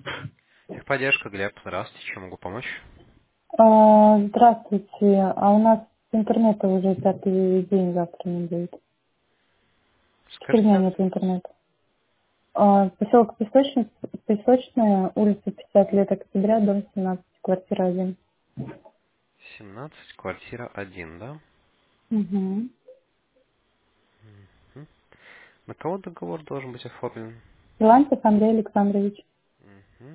Техподдержка, Глеб. Здравствуйте, чем могу помочь? Здравствуйте. А у нас интернета уже пятый день завтра не будет. 4 Скажите дня нет адрес. интернета. Поселок Песочная, улица 50 лет октября, дом 17, квартира 1. 17, квартира 1, да? Угу. Мгм. На кого договор должен быть оформлен? Силантьев Андрей Александрович. Мгм.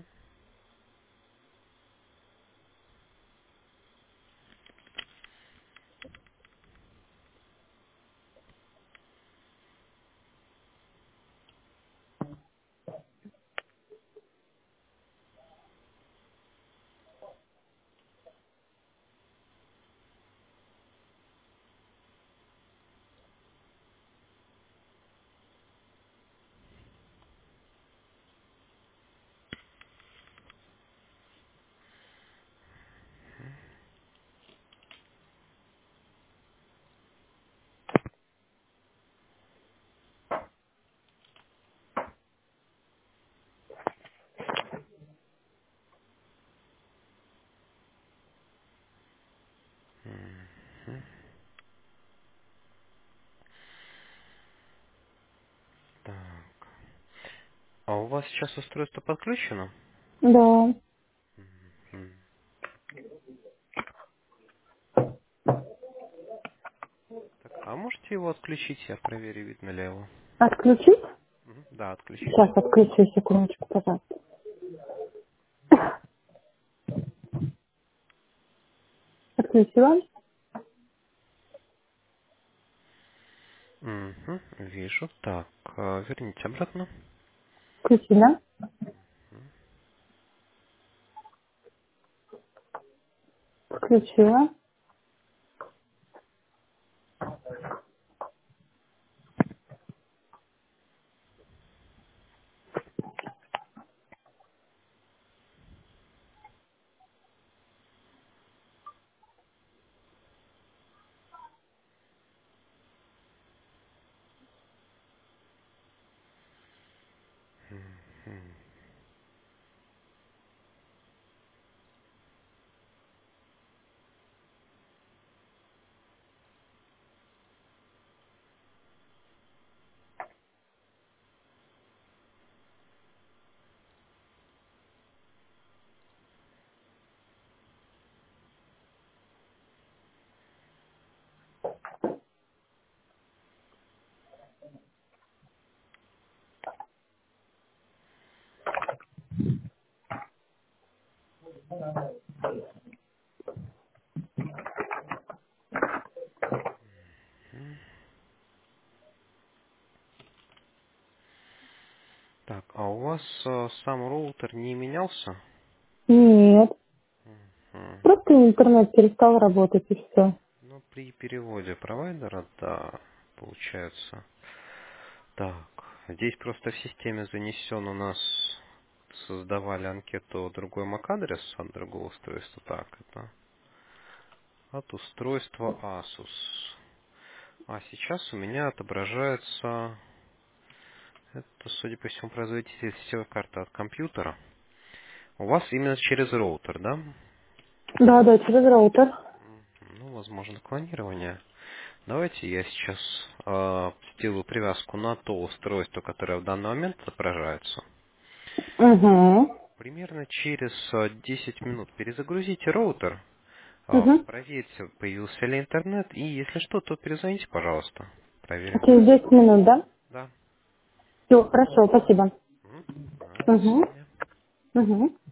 Мгм. Так. А у вас сейчас устройство подключено? Да. Мгм. Так, а можете его отключить? Я проверю, видно ли его. Отключить? Мгм. Да, отключите. Сейчас отключу, секундочку, пожалуйста. Отключила? Мгм. Вижу. Так, верните обратно. Включила? Включила. Мгм. Так, а у вас сам роутер не менялся? Нет. Мгм. Просто интернет перестал работать и все. Ну, при переводе провайдера, да, получается. Так, здесь просто в системе занесен у нас, создавали анкету другой MAC-адрес от другого устройства. Так, это от устройства Asus. А сейчас у меня отображается, это, судя по всему, производитель сетевой карты от компьютера. У вас именно через роутер, да? Да, да, через роутер. Ну, возможно, клонирование. Давайте я сейчас сделаю привязку на то устройство, которое в данный момент отображается. Угу. Примерно через 10 минут перезагрузите роутер, Угу. проверьте, появился ли интернет, и если что, то перезвоните, пожалуйста. Проверим. Через 10 минут, да? Да. Все, хорошо, спасибо. Мгм. До Угу. свидания. Угу.